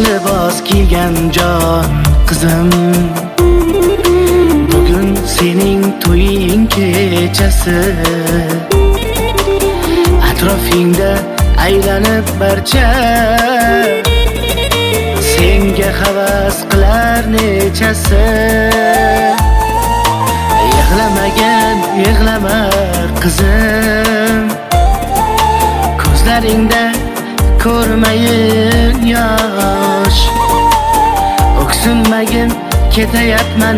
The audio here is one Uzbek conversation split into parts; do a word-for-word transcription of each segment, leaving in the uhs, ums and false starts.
libos kiygan jon qizim, bugun sening to'ying kechasi. Atrofingda aylanib barcha senga havas qilar nechasi. Yig'lamagan yig'lama qizim, ko'zlaringda ko'rmayin yosh. O'ksinmagin ketayapman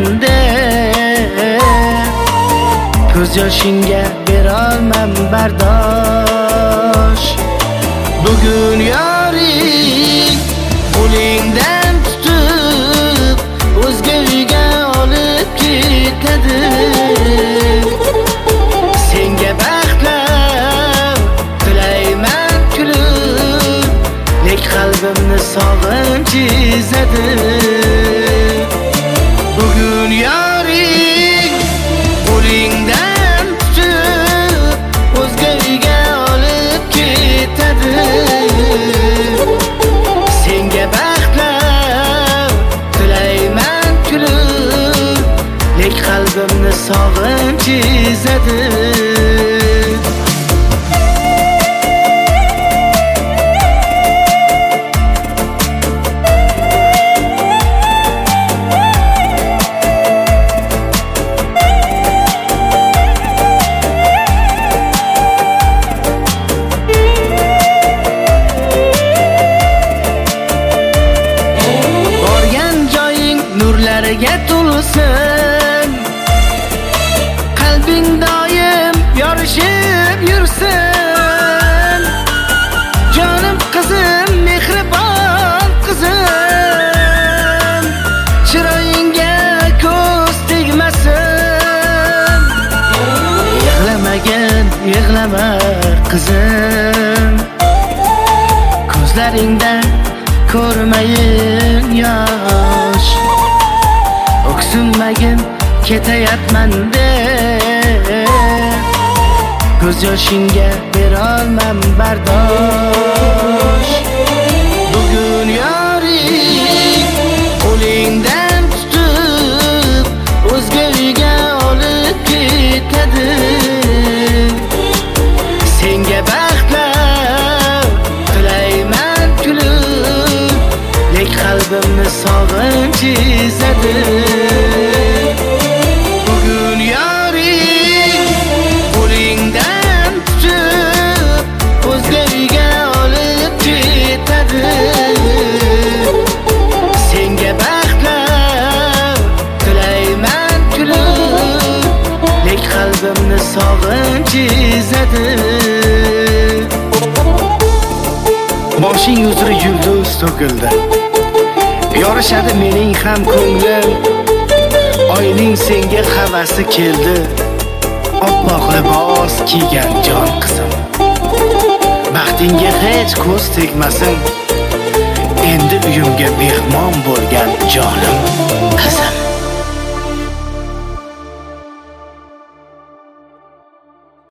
deb, ko'z yoshingga berolmam bardosh. Bugun yoring qo'lingdan tutib o'zga uyga olib ketadi. Senga baxtlar tilayman kulib, lek qalbimni sog'inch ezadi. Bugun yoring qo'lingdan tutib o'zga uyga olib ketadi. Senga baxtlar tilayman kulib, lek qalbimni sog'inch ezadi. Nurlarga to'lsin, qalbing doim yorishib yursin. Jonim qizim, mehribon qizim, chiroyingga ko'z tegmasin. Yig'lamagan yig'lama qizim, ko'zlaringda ko'rmayin yosh. O'ksinmagin ketayapman deb, ko'z yoshingga berolmam bardosh. Bugun yoring qo'lingdan tutib o'zga uyga olib ketadi. Senga baxtlar tilayman kulib, lek qalbimni sog'inch ezadi. Bugun yoring qo'lingdan tutib o'zga uyga olib ketadi. Senga baxtlar tilayman kulib, lek qalbimni sog'inch ezadi. Boshing uzra yulduz to'kildi, yorishadi mening ham ko'nglim. Oyning senga havasi keldi, oppoq libos kiygan jon qizim. Baxtingga hech ko'z tegmasin, endi uyimga mehmon bo'lgan jonim qizim.